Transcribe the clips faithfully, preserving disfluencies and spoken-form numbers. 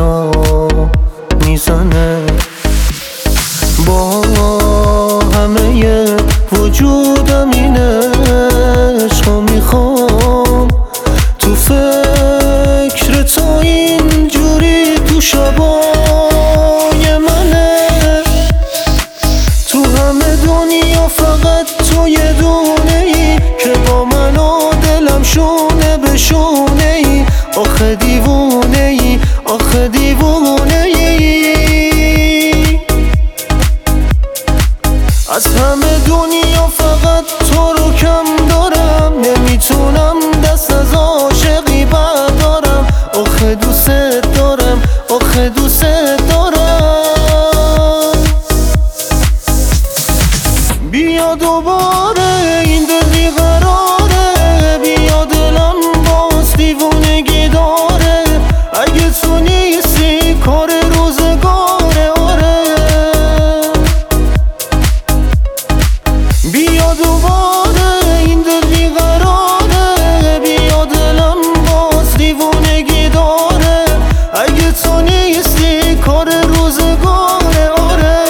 صدا میزنه. با همه وجودم این عشقو میخوام، تو فکر تو اینجوری تو شبای منه. تو همه دنیا فقط تو یه دونه ای که با من و دلم شونه به شونه ای. آخه دیوونه ای، آخه دیوونه ای. از همه دنیا فقط تو رو کم دارم، نمیتونم دست از عاشقی بردارم. آخه دوست دارم، آخه دوست دارم. بیا دوباره این دل بیقراره، بیا دلم باز دیوونگی داره. اگه تو نیستی کار روزگاره، آره. بیا دوباره این دل بیقراره، بیا دلم باز دیوونگی داره. اگه تو نیستی کار روزگاره، آره.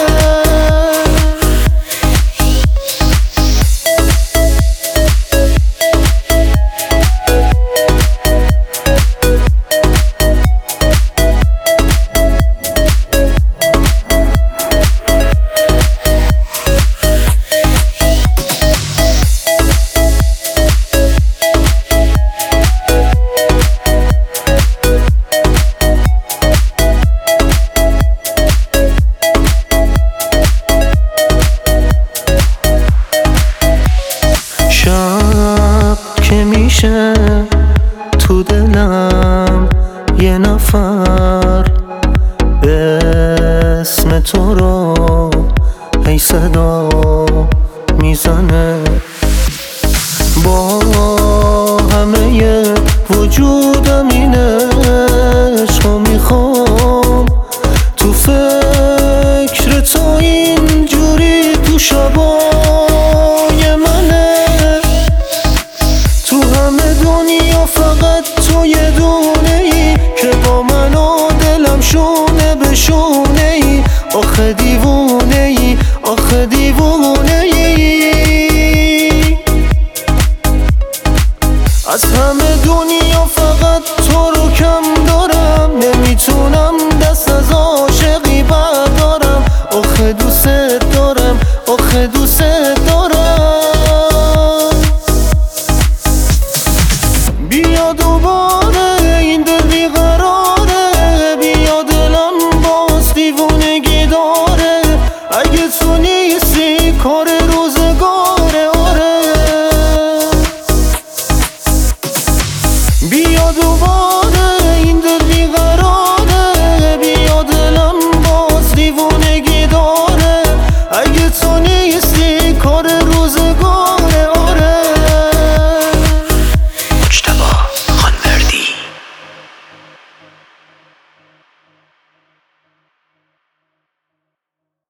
شب که میشه تو دلم یه نفر به اسم تو رو هی صدا میزنه. با همه وجودم این عشقو میخوام، تو فکر تو اینجوری تو شبای منه. تو همه دنیا فقط تو یه دونه ای که با من و دلم شونه به شونه ای. آخه